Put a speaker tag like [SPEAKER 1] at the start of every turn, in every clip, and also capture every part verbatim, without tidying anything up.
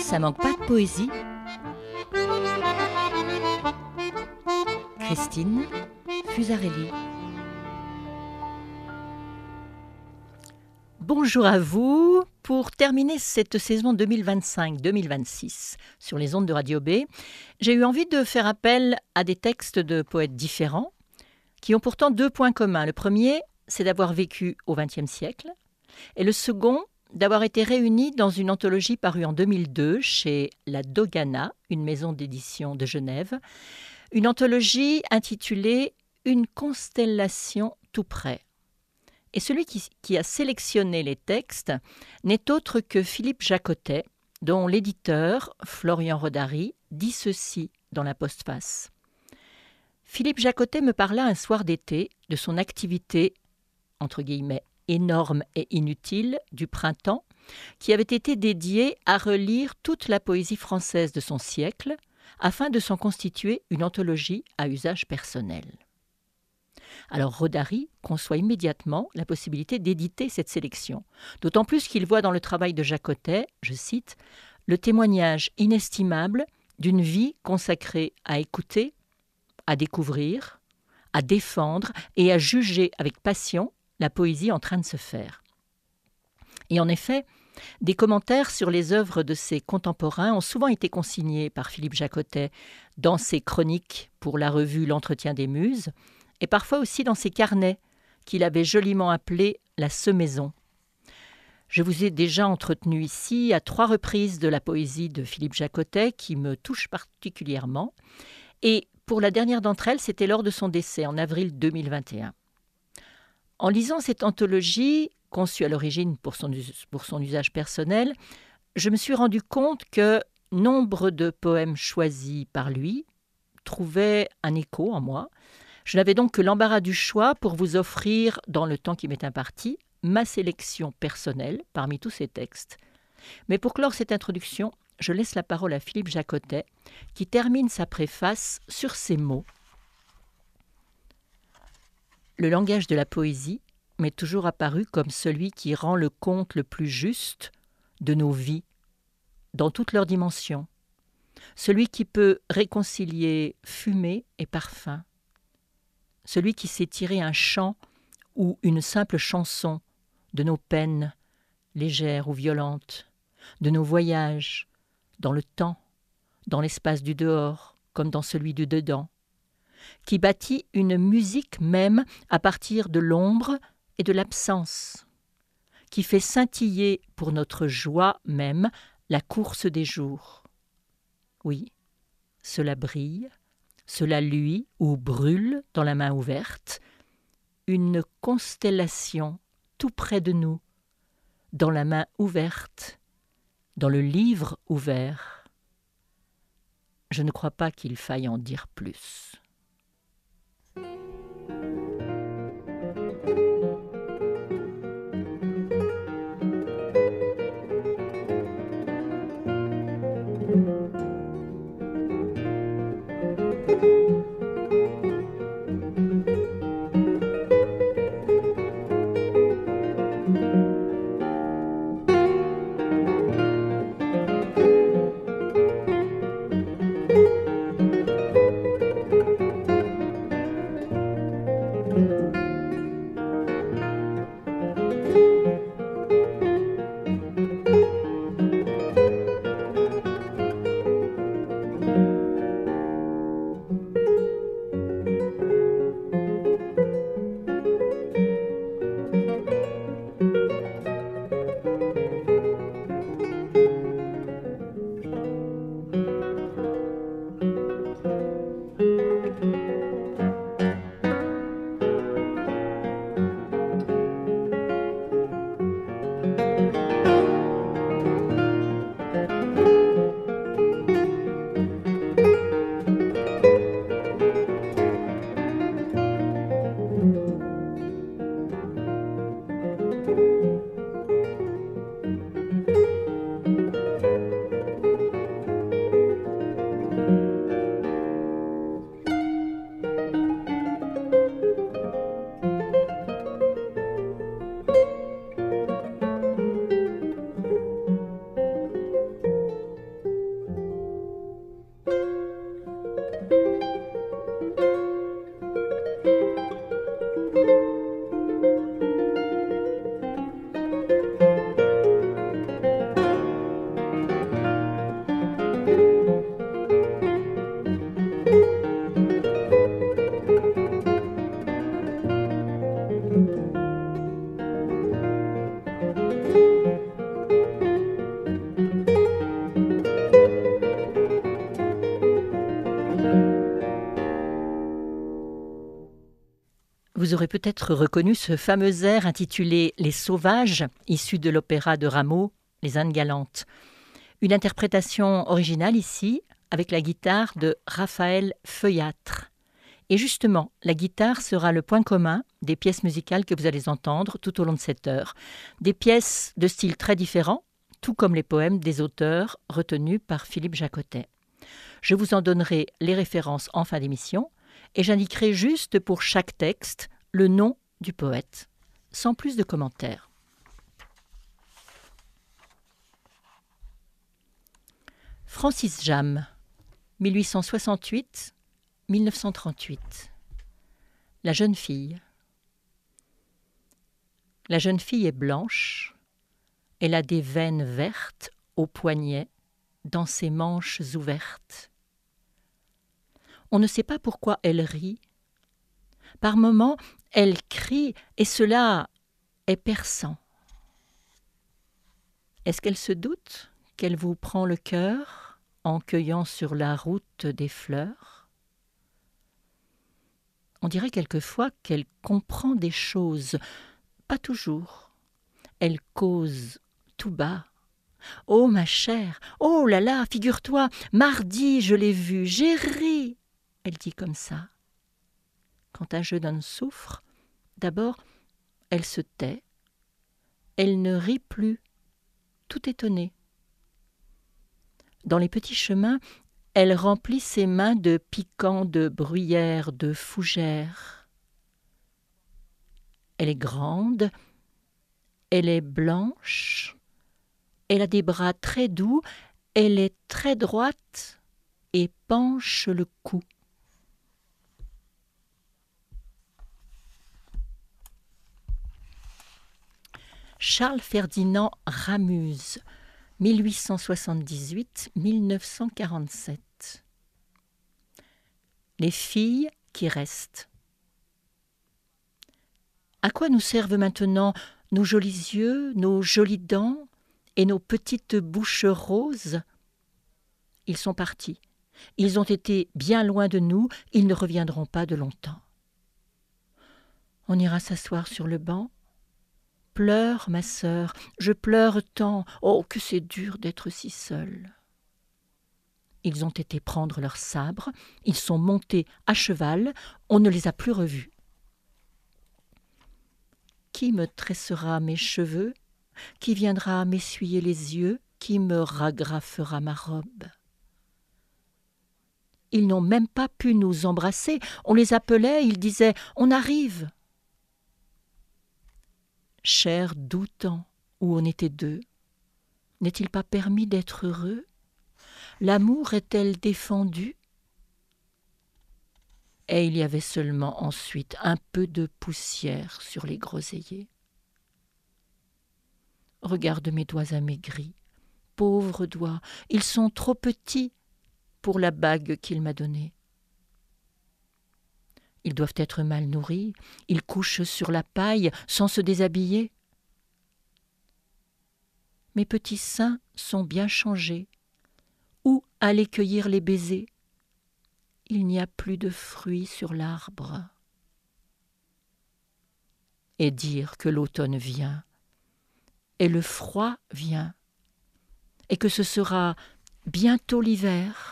[SPEAKER 1] ça manque pas de poésie. Christine Fusarelli. Bonjour à vous. Pour terminer cette saison deux mille vingt-cinq deux mille vingt-six sur les ondes de Radio B, j'ai eu envie de faire appel à des textes de poètes différents qui ont pourtant deux points communs. Le premier, c'est d'avoir vécu au vingtième siècle, et le second, d'avoir été réunis dans une anthologie parue en deux mille deux chez La Dogana, une maison d'édition de Genève, une anthologie intitulée « Une constellation tout près ». Et celui qui, qui a sélectionné les textes n'est autre que Philippe Jacotet, dont l'éditeur, Florian Rodary, dit ceci dans la postface. Philippe Jacotet me parla un soir d'été de son activité, entre guillemets, énorme et inutile, du printemps, qui avait été dédiée à relire toute la poésie française de son siècle, afin de s'en constituer une anthologie à usage personnel. Alors Rodary conçoit immédiatement la possibilité d'éditer cette sélection, d'autant plus qu'il voit dans le travail de Jacotet, je cite, « le témoignage inestimable d'une vie consacrée à écouter, à découvrir, à défendre et à juger avec passion la poésie en train de se faire. » Et en effet, des commentaires sur les œuvres de ses contemporains ont souvent été consignés par Philippe Jacotet dans ses chroniques pour la revue L'Entretien des Muses, et parfois aussi dans ses carnets, qu'il avait joliment appelés « la semaison ». Je vous ai déjà entretenu ici à trois reprises de la poésie de Philippe Jacotet, qui me touche particulièrement, et pour la dernière d'entre elles, c'était lors de son décès, en avril deux mille vingt et un. En lisant cette anthologie, conçue à l'origine pour son, pour son usage personnel, je me suis rendu compte que nombre de poèmes choisis par lui trouvaient un écho en moi. Je n'avais donc que l'embarras du choix pour vous offrir, dans le temps qui m'est imparti, ma sélection personnelle parmi tous ces textes. Mais pour clore cette introduction, je laisse la parole à Philippe Jacotet, qui termine sa préface sur ces mots. Le langage de la poésie m'est toujours apparu comme celui qui rend le compte le plus juste de nos vies, dans toutes leurs dimensions, celui qui peut réconcilier fumée et parfum, celui qui sait tirer un chant ou une simple chanson de nos peines, légères ou violentes, de nos voyages, dans le temps, dans l'espace du dehors, comme dans celui du dedans, qui bâtit une musique même à partir de l'ombre et de l'absence, qui fait scintiller pour notre joie même la course des jours. Oui, cela brille, cela luit ou brûle dans la main ouverte, une constellation tout près de nous, dans la main ouverte, dans le livre ouvert. Je ne crois pas qu'il faille en dire plus. Vous aurez peut-être reconnu ce fameux air intitulé « Les Sauvages », issu de l'opéra de Rameau, « Les Indes galantes ». Une interprétation originale ici, avec la guitare de Raphaël Feuillâtre. Et justement, la guitare sera le point commun des pièces musicales que vous allez entendre tout au long de cette heure. Des pièces de style très différents, tout comme les poèmes des auteurs retenus par Philippe Jacotet. Je vous en donnerai les références en fin d'émission et j'indiquerai juste pour chaque texte le nom du poète, sans plus de commentaires. Francis Jammes, mille huit cent soixante-huit à mille neuf cent trente-huit. La jeune fille. La jeune fille est blanche, elle a des veines vertes aux poignets, dans ses manches ouvertes. On ne sait pas pourquoi elle rit. Par moments, elle crie, et cela est perçant. Est-ce qu'elle se doute qu'elle vous prend le cœur en cueillant sur la route des fleurs? On dirait quelquefois qu'elle comprend des choses, pas toujours. Elle cause tout bas. « Oh, ma chère, oh là là, figure-toi, mardi je l'ai vue, j'ai ri !» Elle dit comme ça. Quand un jeune homme souffre, d'abord, elle se tait. Elle ne rit plus, tout étonnée. Dans les petits chemins, elle remplit ses mains de piquants, de bruyères, de fougères. Elle est grande, elle est blanche, elle a des bras très doux, elle est très droite et penche le cou. Charles Ferdinand Ramuz, mille huit cent soixante-dix-huit à mille neuf cent quarante-sept. Les filles qui restent. À quoi nous servent maintenant nos jolis yeux, nos jolies dents et nos petites bouches roses? Ils sont partis. Ils ont été bien loin de nous, ils ne reviendront pas de longtemps. On ira s'asseoir sur le banc. Pleure, ma sœur, je pleure tant. Oh, que c'est dur d'être si seule. Ils ont été prendre leurs sabres, ils sont montés à cheval, on ne les a plus revus. Qui me tressera mes cheveux? Qui viendra m'essuyer les yeux? Qui me ragrafera ma robe? Ils n'ont même pas pu nous embrasser. On les appelait, ils disaient « On arrive !» Cher doux temps où on était deux, n'est-il pas permis d'être heureux? L'amour est-elle défendue? Et il y avait seulement ensuite un peu de poussière sur les groseilliers. Regarde mes doigts amaigris, pauvres doigts, ils sont trop petits pour la bague qu'il m'a donnée. Ils doivent être mal nourris, ils couchent sur la paille sans se déshabiller. Mes petits seins sont bien changés. Où aller cueillir les baisers? Il n'y a plus de fruits sur l'arbre. Et dire que l'automne vient, et le froid vient, et que ce sera bientôt l'hiver.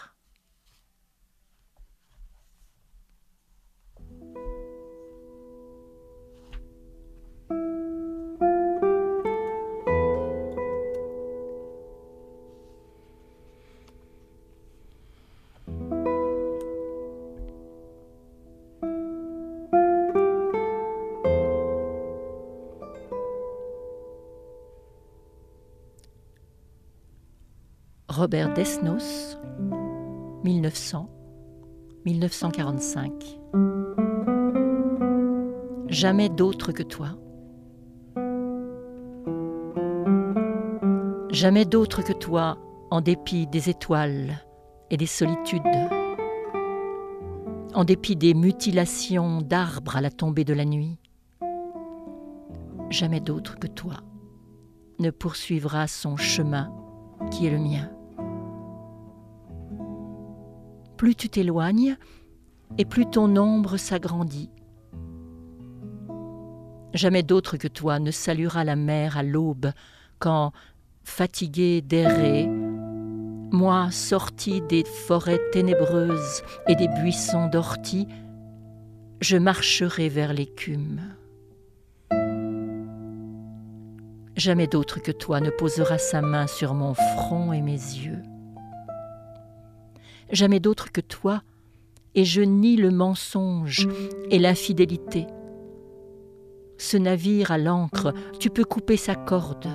[SPEAKER 1] Robert Desnos, mille neuf cents à mille neuf cent quarante-cinq. Jamais d'autre que toi. Jamais d'autre que toi, en dépit des étoiles et des solitudes, en dépit des mutilations d'arbres à la tombée de la nuit. Jamais d'autre que toi ne poursuivra son chemin qui est le mien. Plus tu t'éloignes, et plus ton ombre s'agrandit. Jamais d'autre que toi ne saluera la mer à l'aube, quand, fatigué d'errer, moi, sorti des forêts ténébreuses et des buissons d'orties, je marcherai vers l'écume. Jamais d'autre que toi ne posera sa main sur mon front et mes yeux. Jamais d'autre que toi, et je nie le mensonge et l'infidélité. Ce navire à l'ancre, tu peux couper sa corde.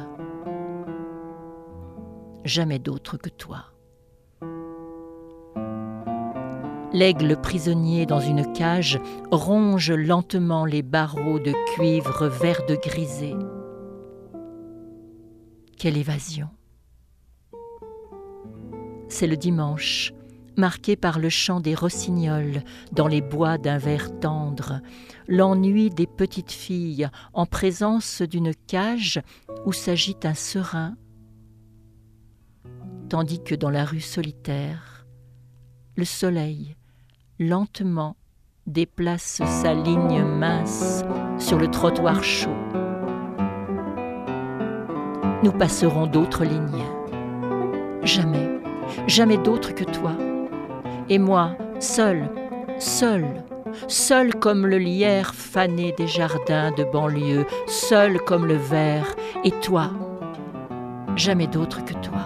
[SPEAKER 1] Jamais d'autre que toi. L'aigle prisonnier dans une cage ronge lentement les barreaux de cuivre vert de grisé. Quelle évasion! C'est le dimanche, marqué par le chant des rossignols dans les bois d'un vert tendre, l'ennui des petites filles en présence d'une cage où s'agite un serin, tandis que dans la rue solitaire, le soleil, lentement, déplace sa ligne mince sur le trottoir chaud. Nous passerons d'autres lignes. Jamais, jamais d'autres que toi. Et moi, seul, seul, seul comme le lierre fané des jardins de banlieue, seul comme le ver, et toi, jamais d'autre que toi.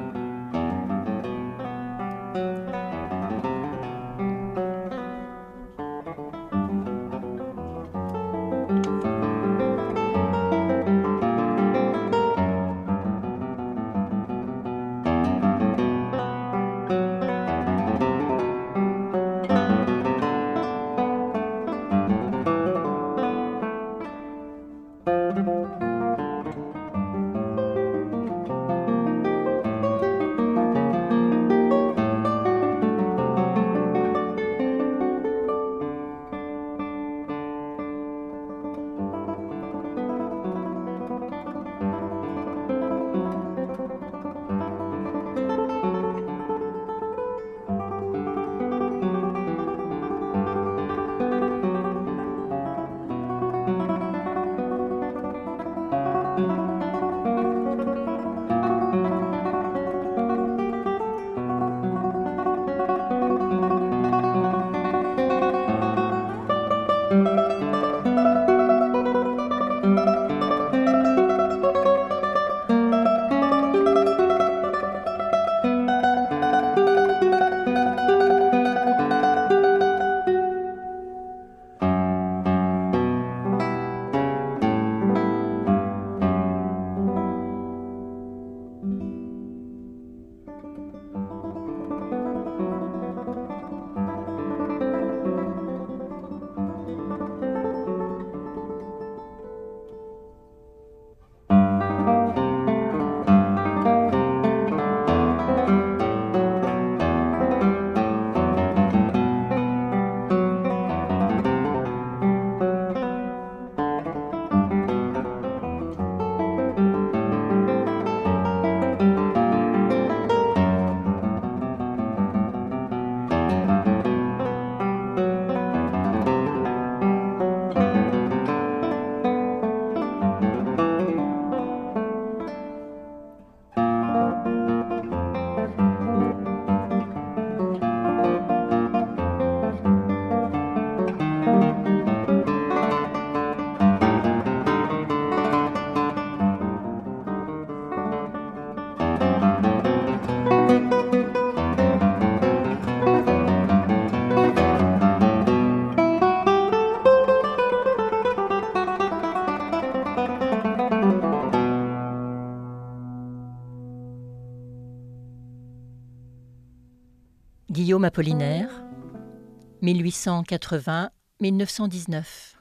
[SPEAKER 1] Guillaume Apollinaire, mille huit cent quatre-vingts à mille neuf cent dix-neuf.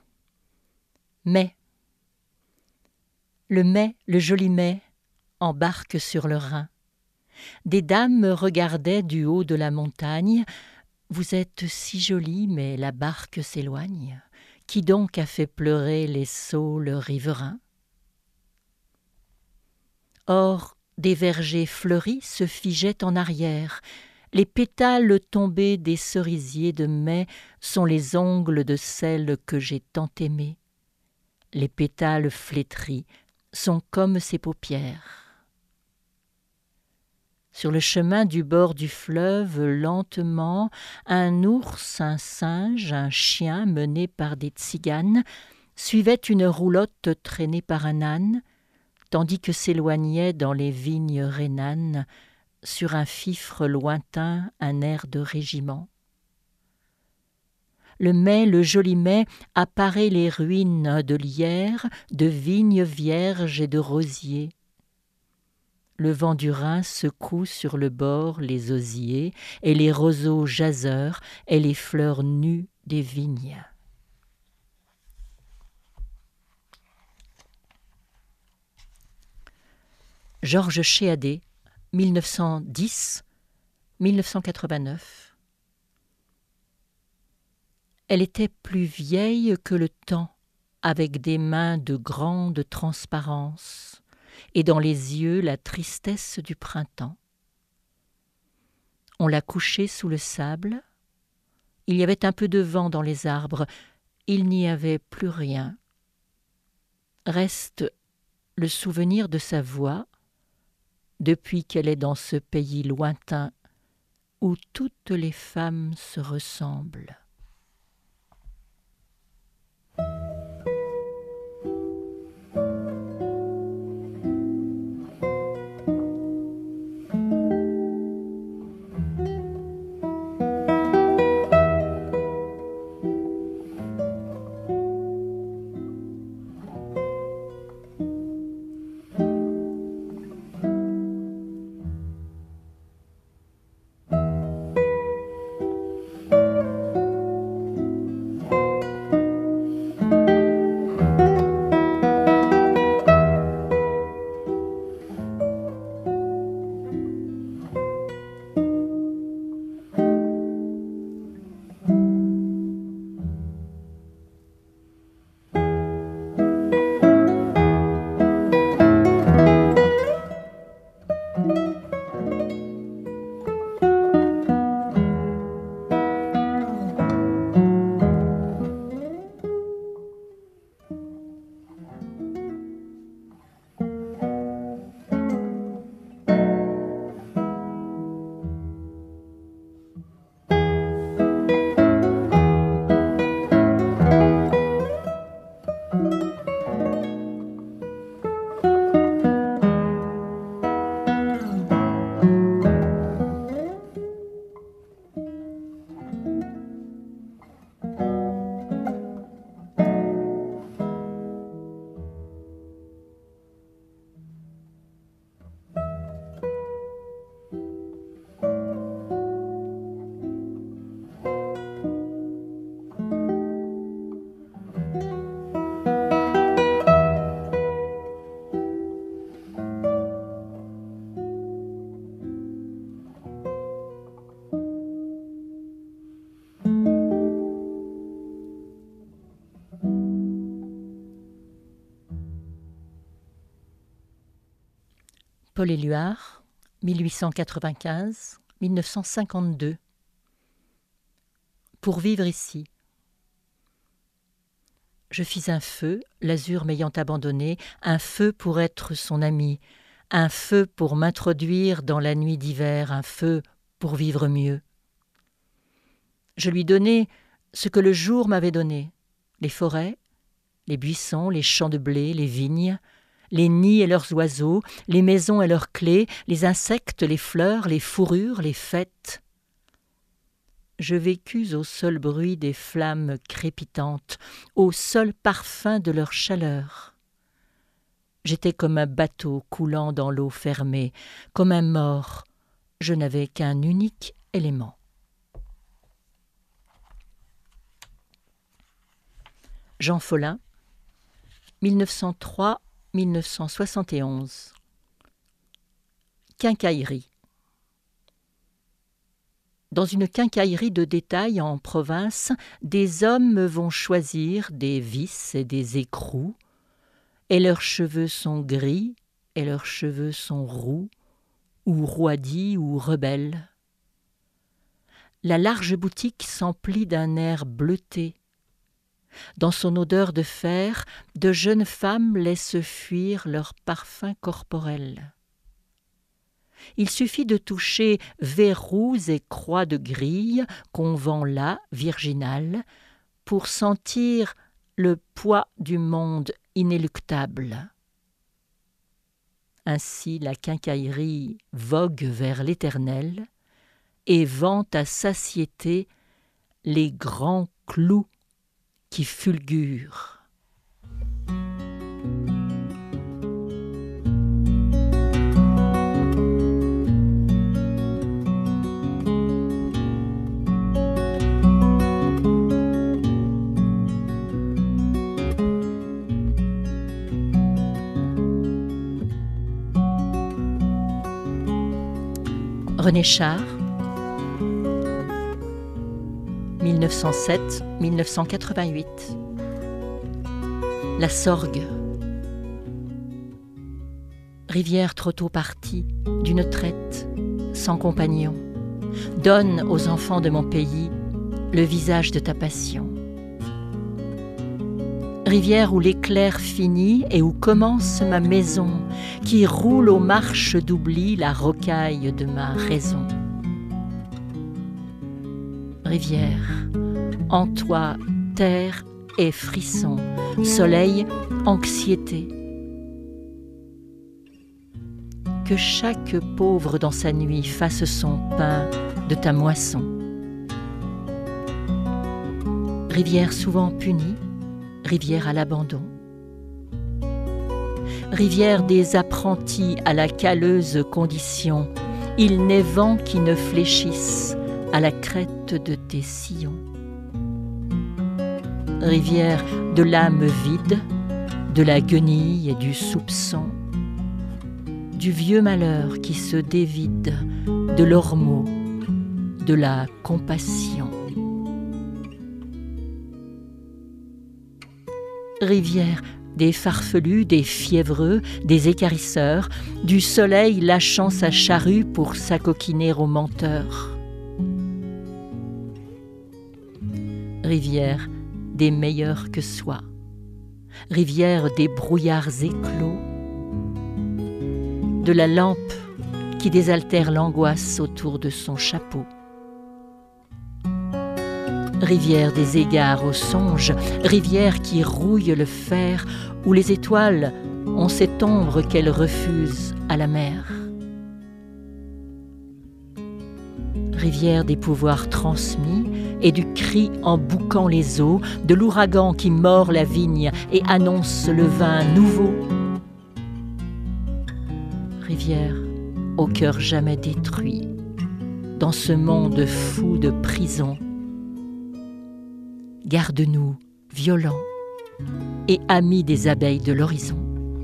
[SPEAKER 1] Mai. Le mai, le joli mai, embarque sur le Rhin. Des dames me regardaient du haut de la montagne. Vous êtes si jolie, mais la barque s'éloigne. Qui donc a fait pleurer les saules riverains? Or, des vergers fleuris se figeaient en arrière. Les pétales tombés des cerisiers de mai sont les ongles de celle que j'ai tant aimée. les pétales flétris sont comme ses paupières. Sur le chemin du bord du fleuve, lentement, un ours, un singe, un chien mené par des tziganes suivait une roulotte traînée par un âne, tandis que s'éloignait dans les vignes rhénanes, sur un fifre lointain, un air de régiment. Le mai, le joli mai, apparaît les ruines de lierre, de vignes vierges et de rosiers. Le vent du Rhin secoue sur le bord les osiers, et les roseaux jaseurs, et les fleurs nues des vignes. Georges Chéadé, mille neuf cent dix à mille neuf cent quatre-vingt-neuf. Elle était plus vieille que le temps, avec des mains de grande transparence, et dans les yeux la tristesse du printemps. On l'a couchée sous le sable. Il y avait un peu de vent dans les arbres. Il n'y avait plus rien. Reste le souvenir de sa voix, depuis qu'elle est dans ce pays lointain où toutes les femmes se ressemblent. Paul Éluard, mille huit cent quatre-vingt-quinze à mille neuf cent cinquante-deux. Pour vivre ici. Je fis un feu, l'azur m'ayant abandonné, un feu pour être son ami, un feu pour m'introduire dans la nuit d'hiver, un feu pour vivre mieux. Je lui donnai ce que le jour m'avait donné, les forêts, les buissons, les champs de blé, les vignes, les nids et leurs oiseaux, les maisons et leurs clés, les insectes, les fleurs, les fourrures, les fêtes. Je vécus au seul bruit des flammes crépitantes, au seul parfum de leur chaleur. J'étais comme un bateau coulant dans l'eau fermée, comme un mort. Je n'avais qu'un unique élément. Jean Follin, mille neuf cent trois à mille neuf cent soixante et onze. Quincaillerie. Dans une quincaillerie de détail en province, des hommes vont choisir des vis et des écrous, et leurs cheveux sont gris, et leurs cheveux sont roux, ou roidis ou rebelles. La large boutique s'emplit d'un air bleuté. Dans son odeur de fer, de jeunes femmes laissent fuir leur parfum corporel. Il suffit de toucher verrous et croix de grille qu'on vend là, virginales, pour sentir le poids du monde inéluctable. Ainsi la quincaillerie vogue vers l'éternel et vante à satiété les grands clous qui fulgurent. René Char, mille neuf cent sept à mille neuf cent quatre-vingt-huit. La Sorgue. Rivière trop tôt partie, d'une traite, sans compagnon, donne aux enfants de mon pays le visage de ta passion. Rivière où l'éclair finit et où commence ma maison, qui roule aux marches d'oubli la rocaille de ma raison. Rivière, en toi terre et frisson, soleil, anxiété. Que chaque pauvre dans sa nuit fasse son pain de ta moisson. Rivière souvent punie, rivière à l'abandon. Rivière des apprentis à la calleuse condition, il n'est vent qui ne fléchisse à la crête de tes sillons. Rivière de l'âme vide, de la guenille et du soupçon, du vieux malheur qui se dévide, de l'ormeau, de la compassion. Rivière des farfelus, des fiévreux, des écarisseurs, du soleil lâchant sa charrue pour s'acoquiner aux menteurs. Rivière des meilleurs que soi, rivière des brouillards éclos, de la lampe qui désaltère l'angoisse autour de son chapeau. Rivière des égards aux songes, rivière qui rouille le fer, où les étoiles ont cette ombre qu'elles refusent à la mer. Rivière des pouvoirs transmis et du cri en bouquant les eaux, de l'ouragan qui mord la vigne et annonce le vin nouveau. Rivière au cœur jamais détruit, dans ce monde fou de prison. Garde-nous violents et amis des abeilles de l'horizon.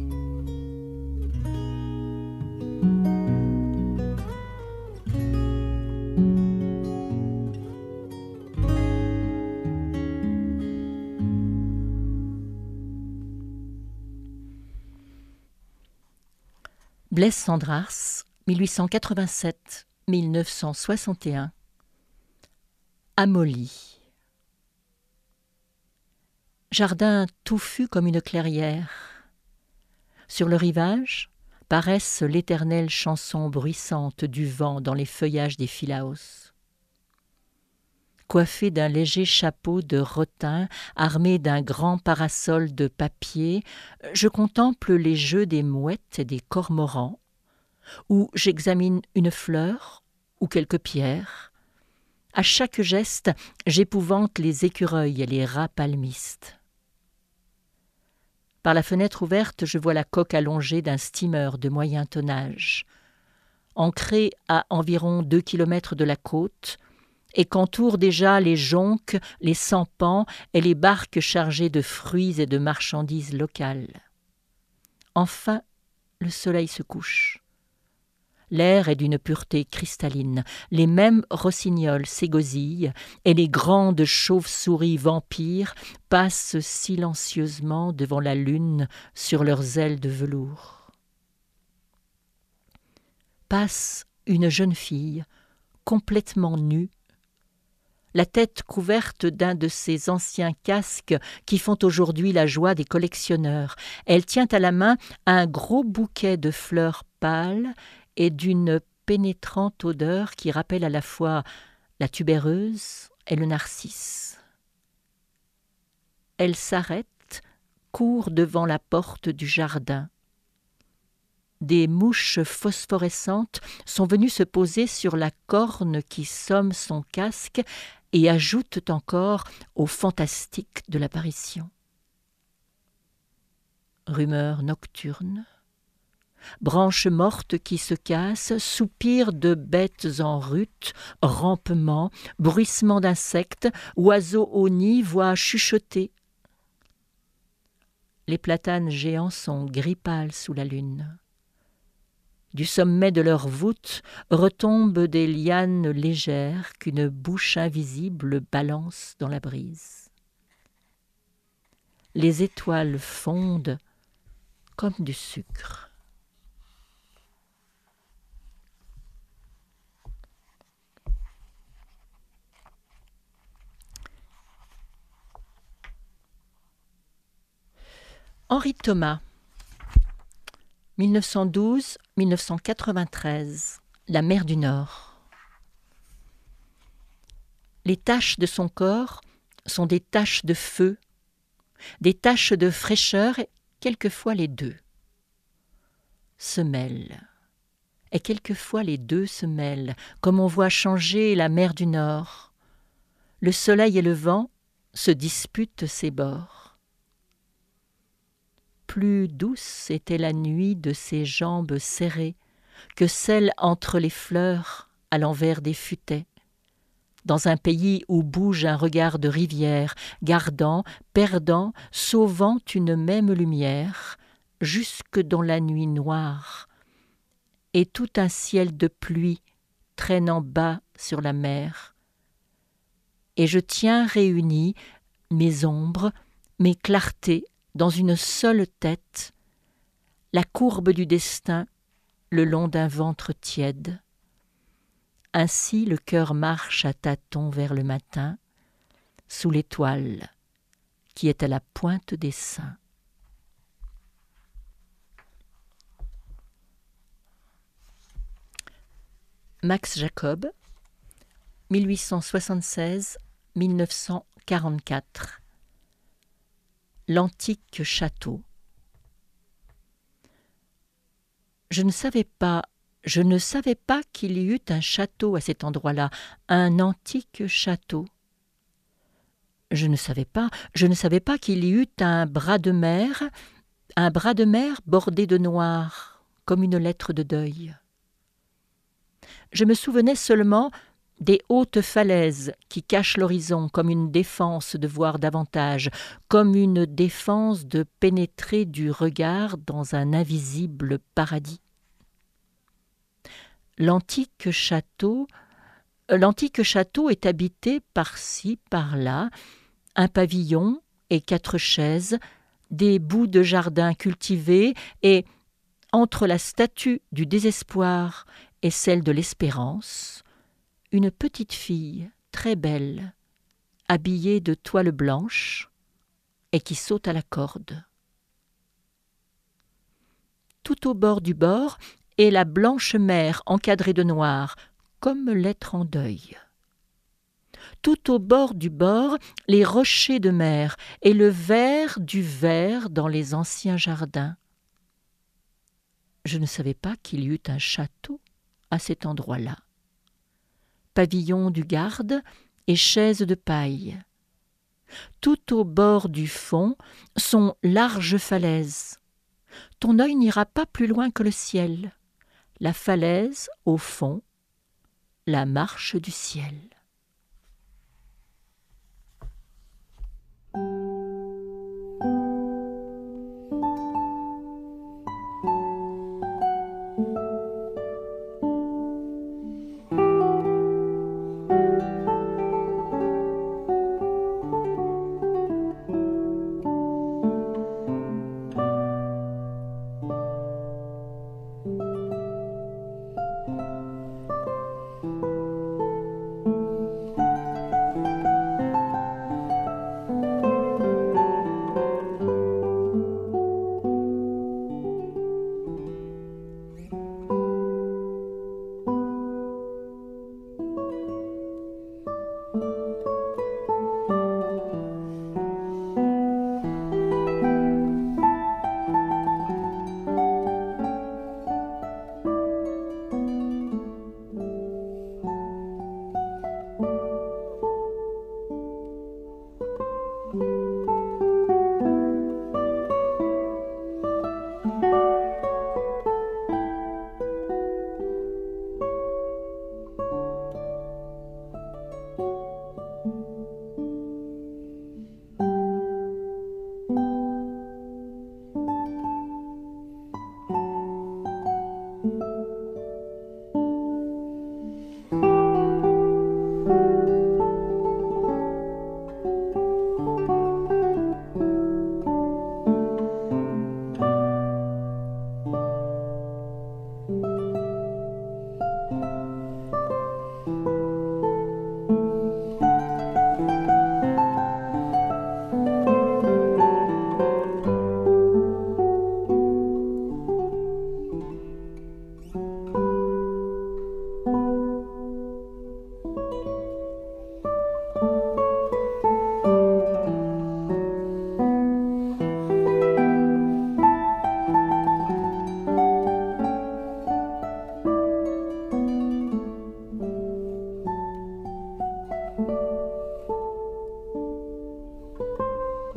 [SPEAKER 1] Blaise Cendrars, mille huit cent quatre-vingt-sept à mille neuf cent soixante et un. Amollie. Jardin touffu comme une clairière. Sur le rivage paraissent l'éternelle chanson bruissante du vent dans les feuillages des phylaos. Coiffé d'un léger chapeau de rotin, armé d'un grand parasol de papier, je contemple les jeux des mouettes et des cormorans, ou j'examine une fleur ou quelques pierres. À chaque geste, j'épouvante les écureuils et les rats palmistes. Par la fenêtre ouverte, je vois la coque allongée d'un steamer de moyen tonnage. Ancré à environ deux kilomètres de la côte, et qu'entourent déjà les jonques, les sampans et les barques chargées de fruits et de marchandises locales. Enfin, le soleil se couche. L'air est d'une pureté cristalline, les mêmes rossignols s'égosillent et les grandes chauves-souris vampires passent silencieusement devant la lune sur leurs ailes de velours. Passe une jeune fille, complètement nue, la tête couverte d'un de ces anciens casques qui font aujourd'hui la joie des collectionneurs. Elle tient à la main un gros bouquet de fleurs pâles et d'une pénétrante odeur qui rappelle à la fois la tubéreuse et le narcisse. Elle s'arrête, court devant la porte du jardin. Des mouches phosphorescentes sont venues se poser sur la corne qui somme son casque et ajoutent encore au fantastique de l'apparition. Rumeurs nocturnes, branches mortes qui se cassent, soupirs de bêtes en rut, rampements, bruissements d'insectes, oiseaux au nid, voix chuchotées. Les platanes géants sont gris pâles sous la lune. Du sommet de leurs voûtes retombent des lianes légères qu'une bouche invisible balance dans la brise. Les étoiles fondent comme du sucre. Henri Thomas, mille neuf cent douze à mille neuf cent quatre-vingt-treize, La mer du Nord. Les taches de son corps sont des taches de feu, des taches de fraîcheur, et quelquefois les deux se mêlent. Et quelquefois les deux se mêlent, comme on voit changer la mer du Nord. Le soleil et le vent se disputent ses bords. Plus douce était la nuit de ses jambes serrées que celle entre les fleurs à l'envers des futaies. Dans un pays où bouge un regard de rivière, gardant, perdant, sauvant une même lumière, jusque dans la nuit noire, et tout un ciel de pluie traînant bas sur la mer. Et je tiens réunies mes ombres, mes clartés, dans une seule tête, la courbe du destin le long d'un ventre tiède. Ainsi le cœur marche à tâtons vers le matin, sous l'étoile qui est à la pointe des seins. Max Jacob, mille huit cent soixante-seize à mille neuf cent quarante-quatre. L'antique château. Je ne savais pas, je ne savais pas qu'il y eût un château à cet endroit-là, un antique château. Je ne savais pas, je ne savais pas qu'il y eût un bras de mer, un bras de mer bordé de noir, comme une lettre de deuil. Je me souvenais seulement des hautes falaises qui cachent l'horizon comme une défense de voir davantage, comme une défense de pénétrer du regard dans un invisible paradis. L'antique château, l'antique château est habité par-ci, par-là, un pavillon et quatre chaises, des bouts de jardin cultivés et, entre la statue du désespoir et celle de l'espérance, une petite fille très belle, habillée de toile blanche et qui saute à la corde. Tout au bord du bord est la blanche mer encadrée de noir, comme l'être en deuil. Tout au bord du bord, les rochers de mer et le vert du vert dans les anciens jardins. Je ne savais pas qu'il y eût un château à cet endroit-là. Pavillon du garde et chaises de paille. Tout au bord du fond sont larges falaises. Ton œil n'ira pas plus loin que le ciel. La falaise au fond, la marche du ciel.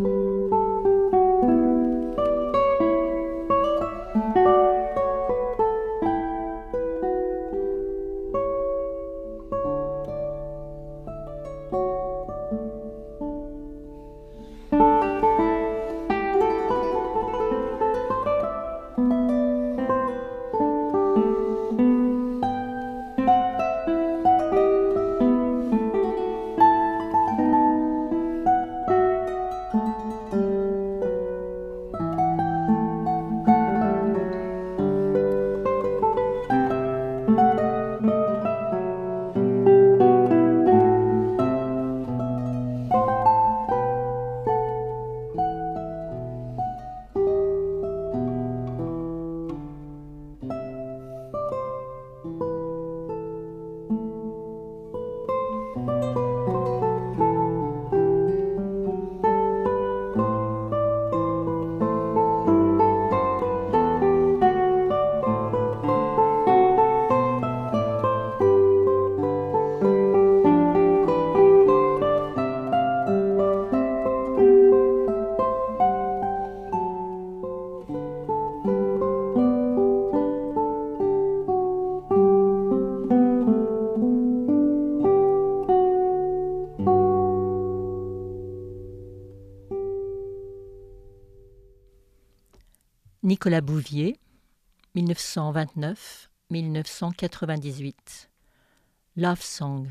[SPEAKER 1] Nicolas Bouvier, mille neuf cent vingt-neuf à mille neuf cent quatre-vingt-dix-huit. Love Song.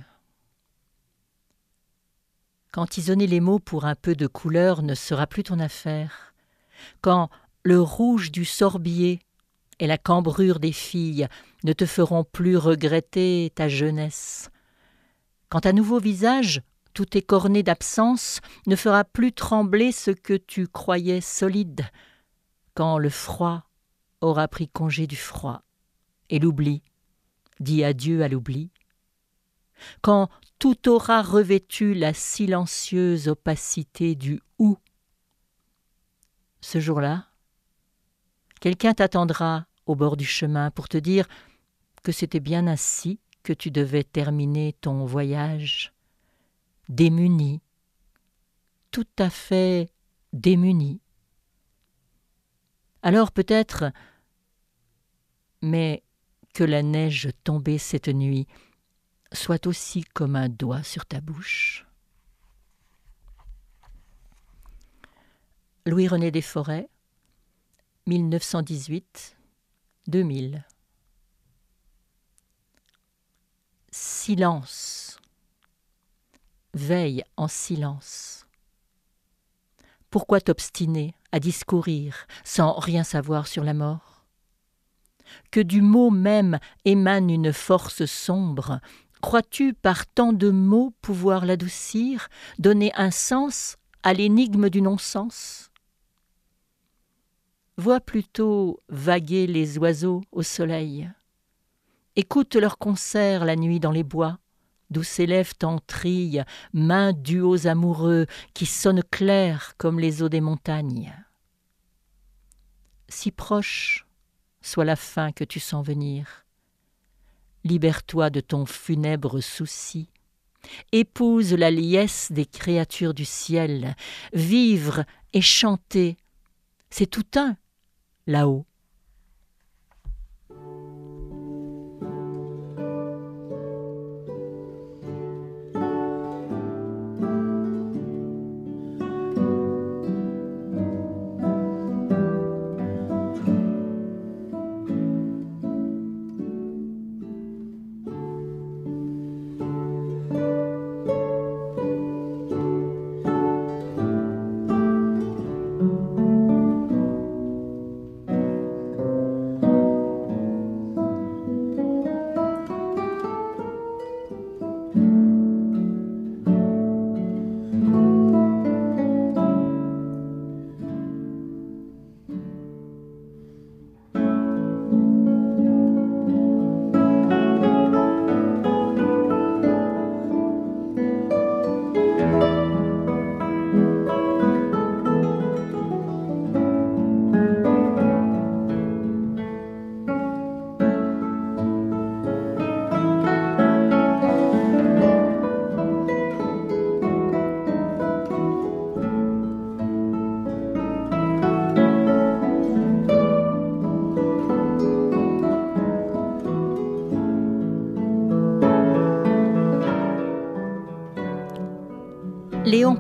[SPEAKER 1] Quand isonner les mots pour un peu de couleur ne sera plus ton affaire, quand le rouge du sorbier et la cambrure des filles ne te feront plus regretter ta jeunesse, quand un nouveau visage, tout écorné d'absence, ne fera plus trembler ce que tu croyais solide, quand le froid aura pris congé du froid et l'oubli dit adieu à l'oubli, quand tout aura revêtu la silencieuse opacité du « ou », ce jour-là, quelqu'un t'attendra au bord du chemin pour te dire que c'était bien ainsi que tu devais terminer ton voyage, démuni, tout à fait démuni. Alors peut-être, mais que la neige tombée cette nuit soit aussi comme un doigt sur ta bouche. Louis-René Desforêts, mille neuf cent dix-huit à deux mille. Silence. Veille en silence. Pourquoi t'obstiner à discourir sans rien savoir sur la mort? Que du mot même émane une force sombre, crois-tu par tant de mots pouvoir l'adoucir, donner un sens à l'énigme du non-sens? Vois plutôt vaguer les oiseaux au soleil. Écoute leur concert la nuit dans les bois, d'où s'élèvent en trille mains duos amoureux qui sonnent clairs comme les eaux des montagnes. Si proche soit la fin que tu sens venir, libère-toi de ton funèbre souci, épouse la liesse des créatures du ciel, vivre et chanter, c'est tout un là-haut.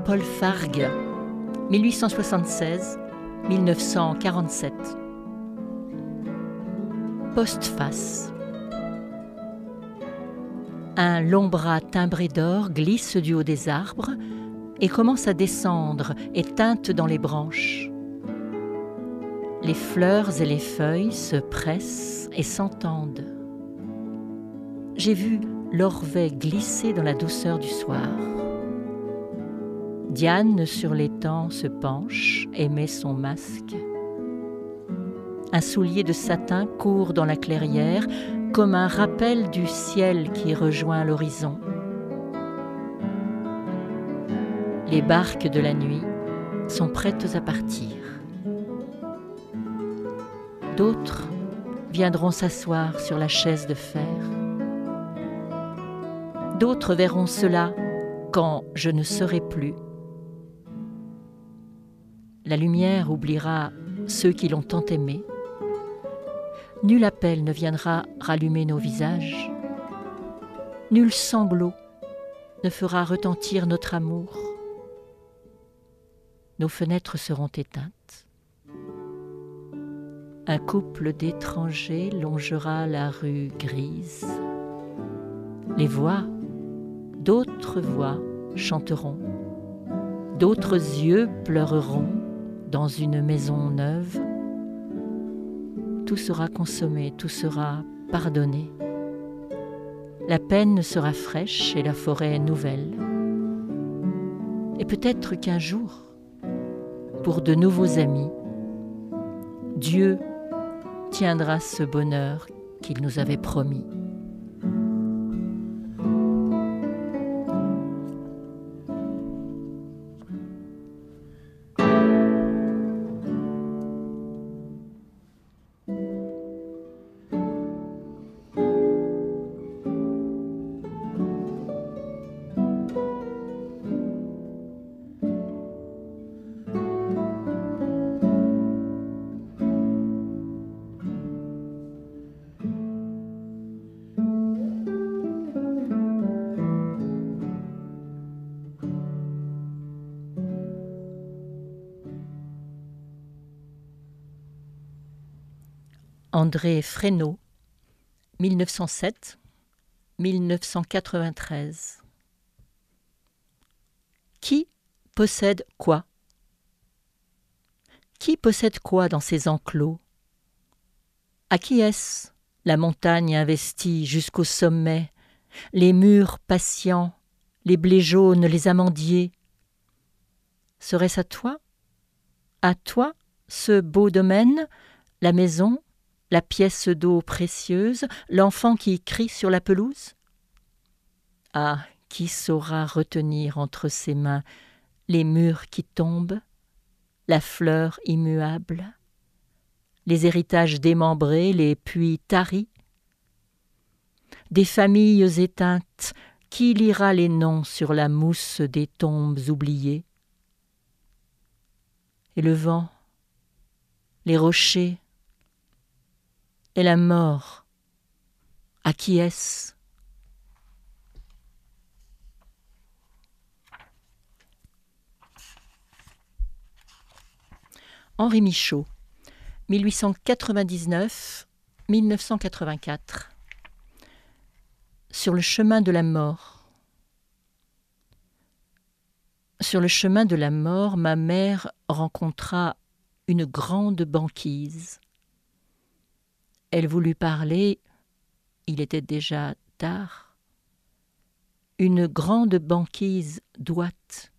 [SPEAKER 1] Paul Fargue, mille huit cent soixante-seize à mille neuf cent quarante-sept. Postface. Un long bras timbré d'or glisse du haut des arbres et commence à descendre et teinte dans les branches. Les fleurs et les feuilles se pressent et s'entendent. J'ai vu l'orvet glisser dans la douceur du soir. Diane sur l'étang se penche et met son masque. Un soulier de satin court dans la clairière comme un rappel du ciel qui rejoint l'horizon. Les barques de la nuit sont prêtes à partir. D'autres viendront s'asseoir sur la chaise de fer. D'autres verront cela quand je ne serai plus. La lumière oubliera ceux qui l'ont tant aimée. Nul appel ne viendra rallumer nos visages. Nul sanglot ne fera retentir notre amour. Nos fenêtres seront éteintes. Un couple d'étrangers longera la rue grise. Les voix, d'autres voix chanteront. D'autres yeux pleureront dans une maison neuve. Tout sera consommé, tout sera pardonné. La peine sera fraîche et la forêt nouvelle. Et peut-être qu'un jour, pour de nouveaux amis, Dieu tiendra ce bonheur qu'il nous avait promis. André Fresneau, mille neuf cent sept à mille neuf cent quatre-vingt-treize. Qui possède quoi? Qui possède quoi dans ces enclos? À qui est-ce la montagne investie jusqu'au sommet, les murs patients, les blés jaunes, les amandiers? Serait-ce à toi? À toi, ce beau domaine, la maison, la pièce d'eau précieuse, l'enfant qui crie sur la pelouse? Ah, qui saura retenir entre ses mains les murs qui tombent, la fleur immuable, les héritages démembrés, les puits taris? Des familles éteintes, qui lira les noms sur la mousse des tombes oubliées? Et le vent, les rochers, et la mort, à qui est-ce? Henri Michaud, mille huit cent quatre-vingt-dix-neuf à mille neuf cent quatre-vingt-quatre. Sur le chemin de la mort. Sur le chemin de la mort, ma mère rencontra une grande banquise. Elle voulut parler, il était déjà tard. Une grande banquise droite.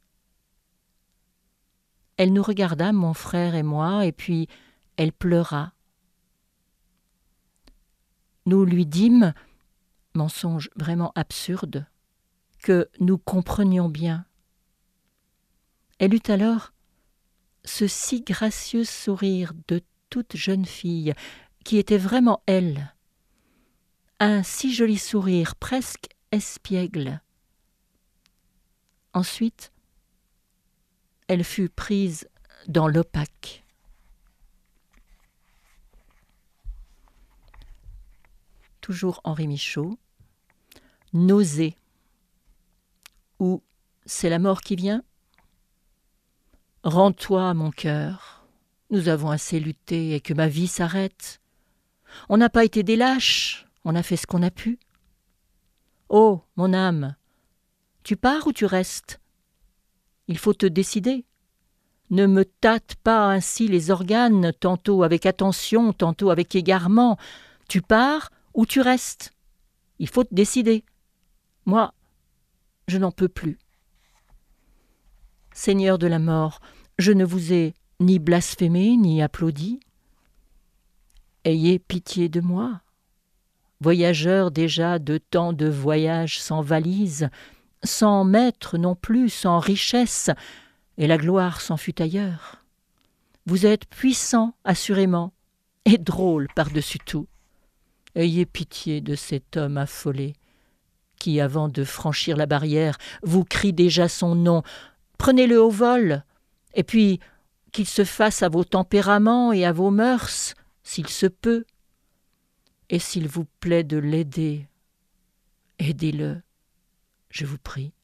[SPEAKER 1] Elle nous regarda, mon frère et moi, et puis elle pleura. Nous lui dîmes, mensonge vraiment absurde, que nous comprenions bien. Elle eut alors ce si gracieux sourire de toute jeune fille, qui était vraiment elle, un si joli sourire, presque espiègle. Ensuite, elle fut prise dans l'opaque. Toujours Henri Michaud. Nausée. Ou c'est la mort qui vient? Rends-toi, mon cœur. Nous avons assez lutté et que ma vie s'arrête. On n'a pas été des lâches, on a fait ce qu'on a pu. Oh, mon âme, tu pars ou tu restes? Il faut te décider. Ne me tâte pas ainsi les organes, tantôt avec attention, tantôt avec égarement. Tu pars ou tu restes? Il faut te décider. Moi, je n'en peux plus. Seigneur de la mort, je ne vous ai ni blasphémé, ni applaudi. Ayez pitié de moi. Voyageur déjà de tant de voyages sans valise, sans maître non plus, sans richesse, et la gloire s'en fut ailleurs. Vous êtes puissant, assurément, et drôle par-dessus tout. Ayez pitié de cet homme affolé, qui, avant de franchir la barrière, vous crie déjà son nom. Prenez-le au vol, et puis qu'il se fasse à vos tempéraments et à vos mœurs, s'il se peut. Et s'il vous plaît de l'aider, aidez-le, je vous prie.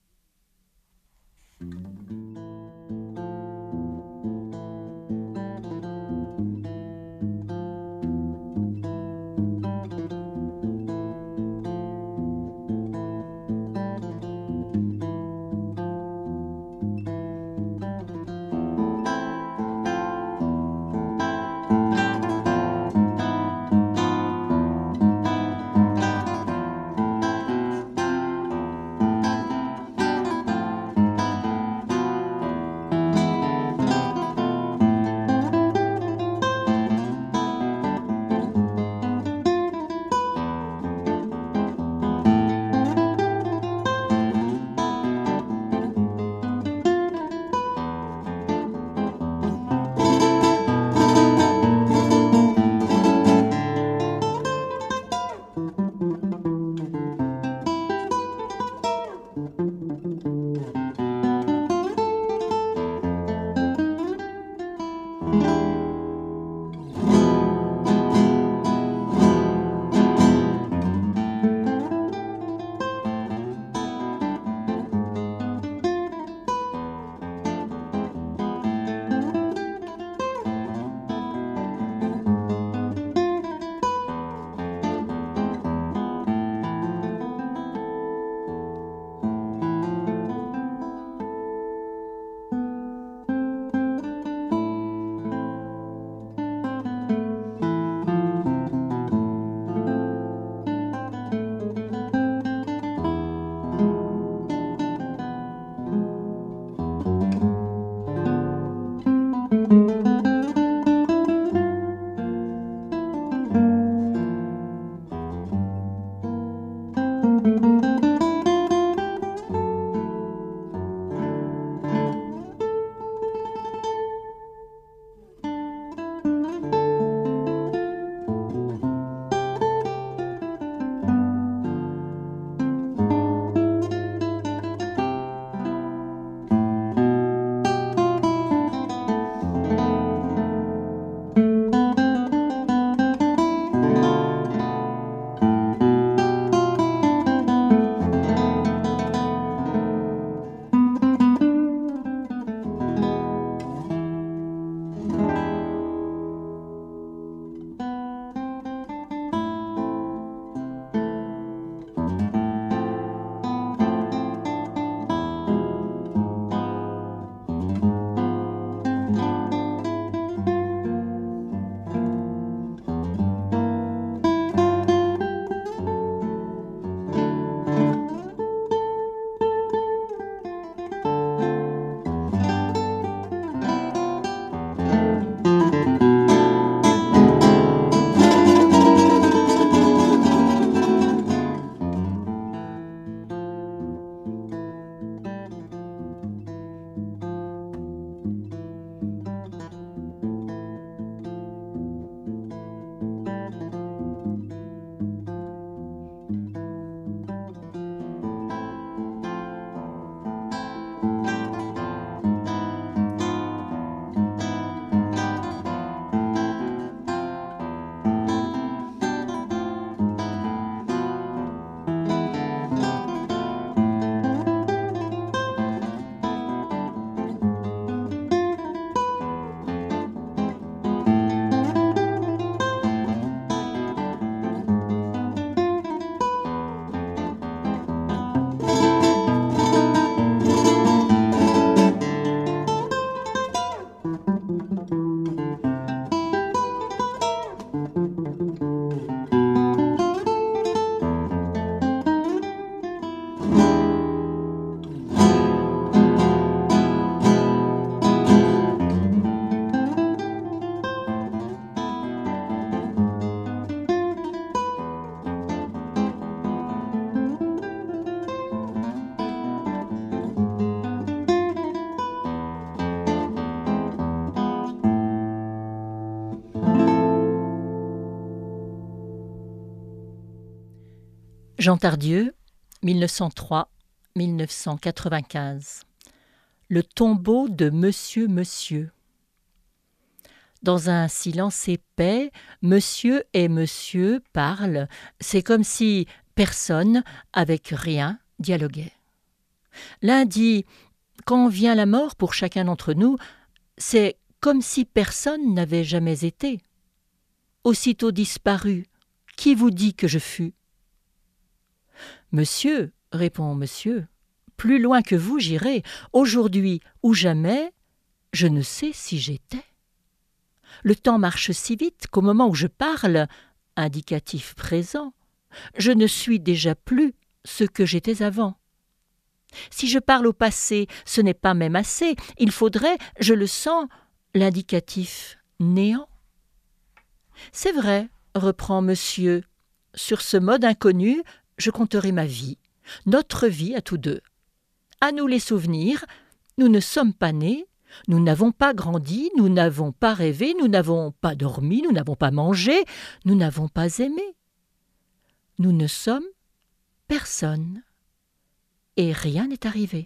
[SPEAKER 1] Jean Tardieu, mille neuf cent trois à mille neuf cent quatre-vingt-quinze. Le tombeau de Monsieur Monsieur. Dans un silence épais, Monsieur et Monsieur parlent. C'est comme si personne, avec rien, dialoguait. L'un dit « Quand vient la mort pour chacun d'entre nous, c'est comme si personne n'avait jamais été. Aussitôt disparu, qui vous dit que je fus ?» Monsieur, répond Monsieur, plus loin que vous j'irai, aujourd'hui ou jamais, je ne sais si j'étais. Le temps marche si vite qu'au moment où je parle, indicatif présent, je ne suis déjà plus ce que j'étais avant. Si je parle au passé, ce n'est pas même assez, il faudrait, je le sens, l'indicatif néant. C'est vrai, reprend Monsieur, sur ce mode inconnu, je compterai ma vie, notre vie à tous deux. À nous les souvenirs, nous ne sommes pas nés, nous n'avons pas grandi, nous n'avons pas rêvé, nous n'avons pas dormi, nous n'avons pas mangé, nous n'avons pas aimé. Nous ne sommes personne, et rien n'est arrivé.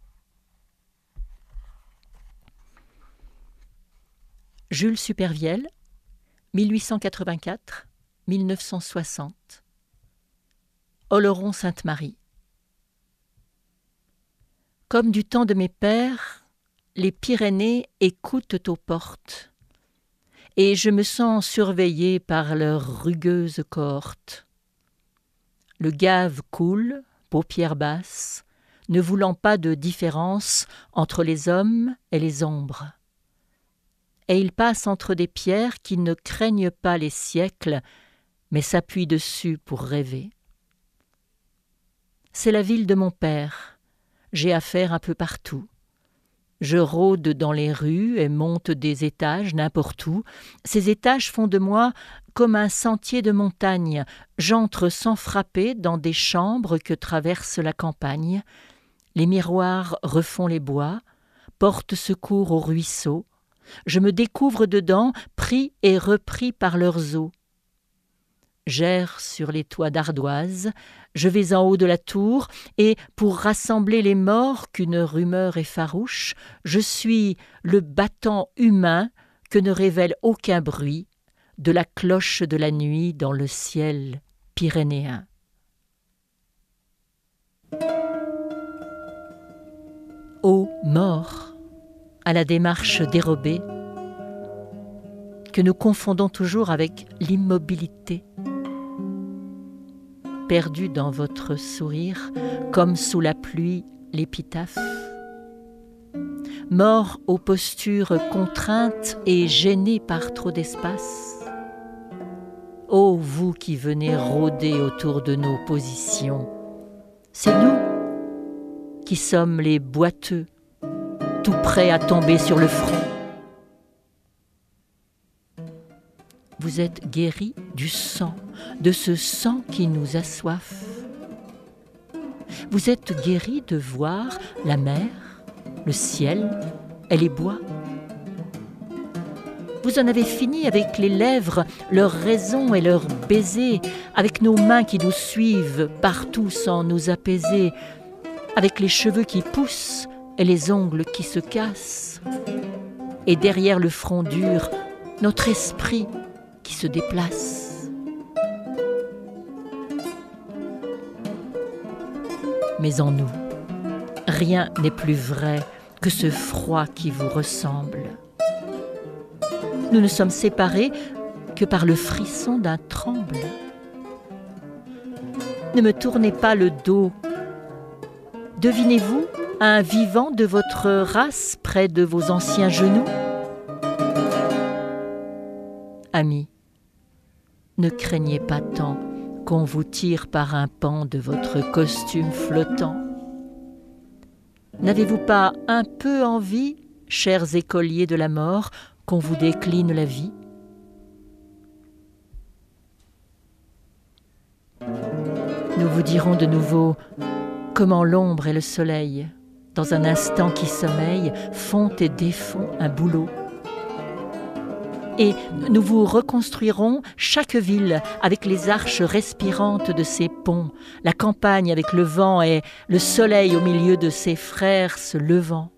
[SPEAKER 1] Jules Supervielle, mille huit cent quatre-vingt-quatre à mille neuf cent soixante. Oloron-Sainte-Marie. Comme du temps de mes pères, les Pyrénées écoutent aux portes, et je me sens surveillée par leurs rugueuses cohortes. Le gave coule, paupières basses, ne voulant pas de différence entre les hommes et les ombres. Et il passe entre des pierres qui ne craignent pas les siècles, mais s'appuient dessus pour rêver. C'est la ville de mon père, j'ai affaire un peu partout. Je rôde dans les rues et monte des étages n'importe où. Ces étages font de moi comme un sentier de montagne. J'entre sans frapper dans des chambres que traverse la campagne. Les miroirs refont les bois, portent secours aux ruisseaux. Je me découvre dedans, pris et repris par leurs eaux. J'erre sur les toits d'ardoise, je vais en haut de la tour, et pour rassembler les morts qu'une rumeur effarouche, je suis le battant humain que ne révèle aucun bruit de la cloche de la nuit dans le ciel pyrénéen. Ô mort, à la démarche dérobée, que nous confondons toujours avec l'immobilité. Perdu dans votre sourire, comme sous la pluie l'épitaphe. Mort aux postures contraintes et gênées par trop d'espace. Ô vous qui venez rôder autour de nos positions, c'est nous qui sommes les boiteux, tout prêts à tomber sur le front. Vous êtes guéris du sang, de ce sang qui nous assoiffe. Vous êtes guéris de voir la mer, le ciel et les bois. Vous en avez fini avec les lèvres, leurs raisons et leurs baisers, avec nos mains qui nous suivent partout sans nous apaiser, avec les cheveux qui poussent et les ongles qui se cassent. Et derrière le front dur, notre esprit qui se déplace. Mais en nous, rien n'est plus vrai que ce froid qui vous ressemble. Nous ne sommes séparés que par le frisson d'un tremble. Ne me tournez pas le dos. Devinez-vous un vivant de votre race près de vos anciens genoux? Amis, ne craignez pas tant qu'on vous tire par un pan de votre costume flottant. N'avez-vous pas un peu envie, chers écoliers de la mort, qu'on vous décline la vie? Nous vous dirons de nouveau comment l'ombre et le soleil, dans un instant qui sommeille, font et défont un bouleau. Et nous vous reconstruirons chaque ville avec les arches respirantes de ses ponts, la campagne avec le vent et le soleil au milieu de ses frères se levant.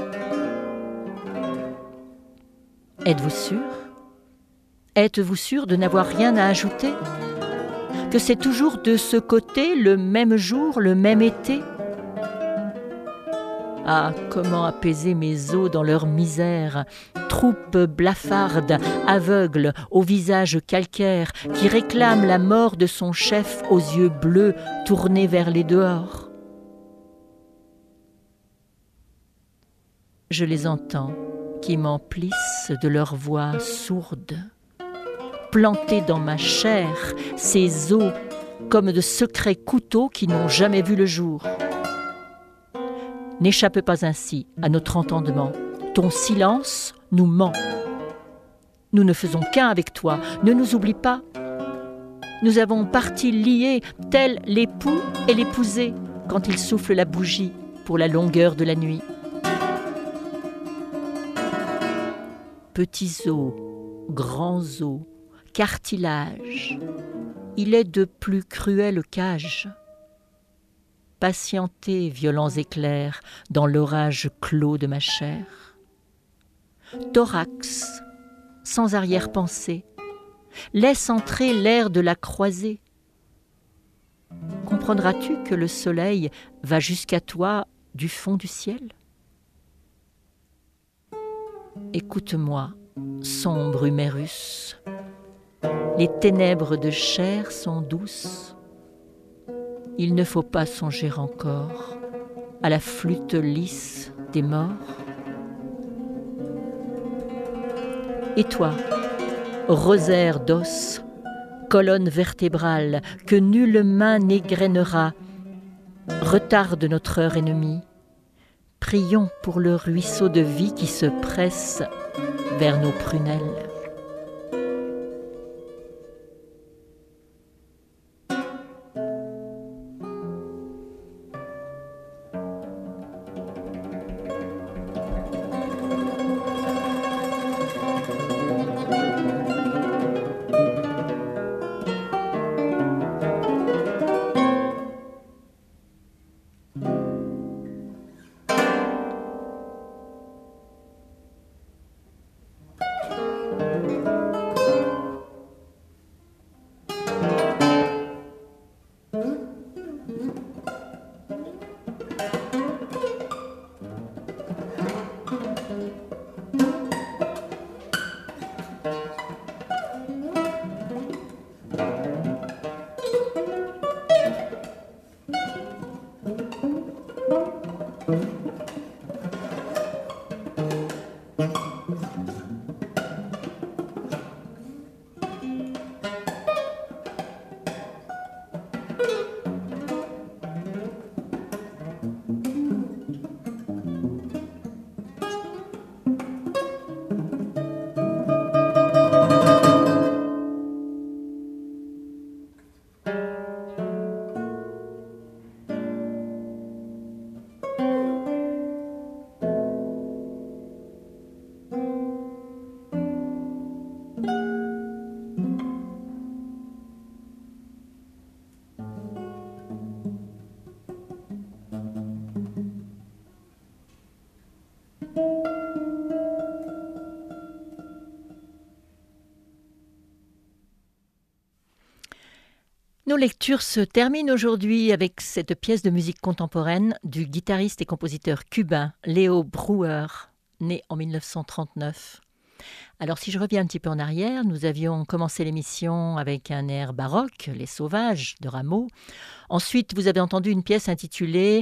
[SPEAKER 1] Êtes-vous sûr ? Êtes-vous sûr de n'avoir rien à ajouter ? Que c'est toujours de ce côté le même jour, le même été ? Ah, comment apaiser mes os dans leur misère, troupe blafarde, aveugle, au visage calcaire, qui réclame la mort de son chef aux yeux bleus tournés vers les dehors. Je les entends, qui m'emplissent de leur voix sourde, plantés dans ma chair, ces os comme de secrets couteaux qui n'ont jamais vu le jour. N'échappe pas ainsi à notre entendement. Ton silence nous ment. Nous ne faisons qu'un avec toi. Ne nous oublie pas. Nous avons parti liés, tels l'époux et l'épousée, quand il souffle la bougie pour la longueur de la nuit. Petits os, grands os, cartilage, il est de plus cruelles cages. Patientez, violents éclairs, dans l'orage clos de ma chair. Thorax, sans arrière-pensée, laisse entrer l'air de la croisée. Comprendras-tu que le soleil va jusqu'à toi du fond du ciel ? Écoute-moi, sombre humérus, les ténèbres de chair sont douces. Il ne faut pas songer encore à la flûte lisse des morts. Et toi, rosaire d'os, colonne vertébrale que nulle main n'égrènera, retarde notre heure ennemie. Prions pour le ruisseau de vie qui se presse vers nos prunelles. Nos lectures se terminent aujourd'hui avec cette pièce de musique contemporaine du guitariste et compositeur cubain Leo Brouwer, né en mille neuf cent trente-neuf. Alors si je reviens un petit peu en arrière, nous avions commencé l'émission avec un air baroque, Les Sauvages de Rameau. Ensuite, vous avez entendu une pièce intitulée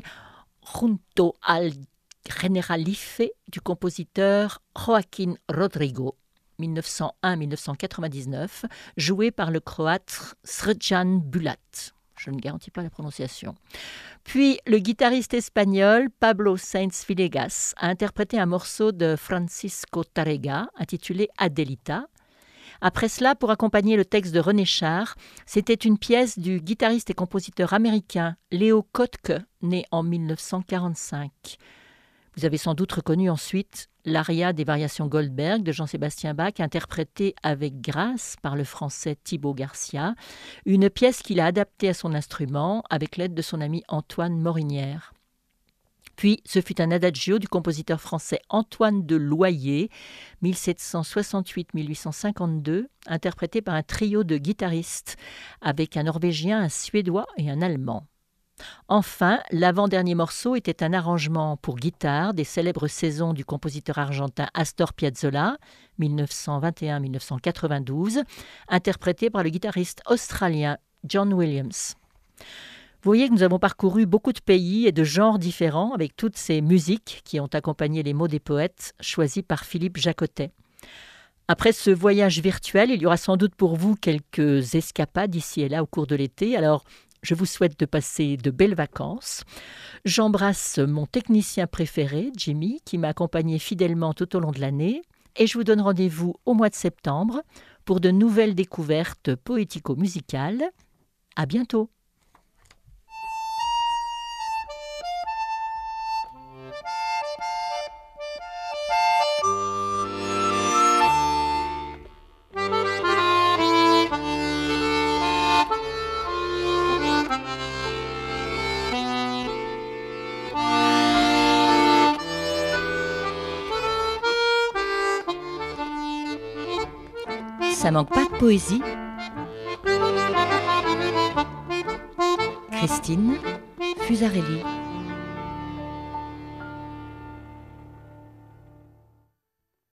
[SPEAKER 1] Junto al Generalife du compositeur Joaquín Rodrigo, mille neuf cent un à mille neuf cent quatre-vingt-dix-neuf, joué par le croate Srđan Bulat. Je ne garantis pas la prononciation. Puis, le guitariste espagnol Pablo Sáenz Villegas a interprété un morceau de Francisco Tárrega intitulé Adelita. Après cela, pour accompagner le texte de René Char, c'était une pièce du guitariste et compositeur américain Leo Kottke, né en mille neuf cent quarante-cinq. Vous avez sans doute reconnu ensuite l'aria des variations Goldberg de Jean-Sébastien Bach, interprétée avec grâce par le français Thibaut Garcia, une pièce qu'il a adaptée à son instrument avec l'aide de son ami Antoine Morinière. Puis, ce fut un adagio du compositeur français Antoine de Loyer, mille sept cent soixante-huit à mille huit cent cinquante-deux, interprété par un trio de guitaristes avec un Norvégien, un Suédois et un Allemand. Enfin, l'avant-dernier morceau était un arrangement pour guitare des célèbres saisons du compositeur argentin Astor Piazzolla, mille neuf cent vingt et un à mille neuf cent quatre-vingt-douze, interprété par le guitariste australien John Williams. Vous voyez que nous avons parcouru beaucoup de pays et de genres différents avec toutes ces musiques qui ont accompagné les mots des poètes choisis par Philippe Jacotet. Après ce voyage virtuel, il y aura sans doute pour vous quelques escapades ici et là au cours de l'été. Alors, je vous souhaite de passer de belles vacances. J'embrasse mon technicien préféré, Jimmy, qui m'a accompagné fidèlement tout au long de l'année. Et je vous donne rendez-vous au mois de septembre pour de nouvelles découvertes poético-musicales. À bientôt. Ça manque pas de poésie. Christine Fusarelli.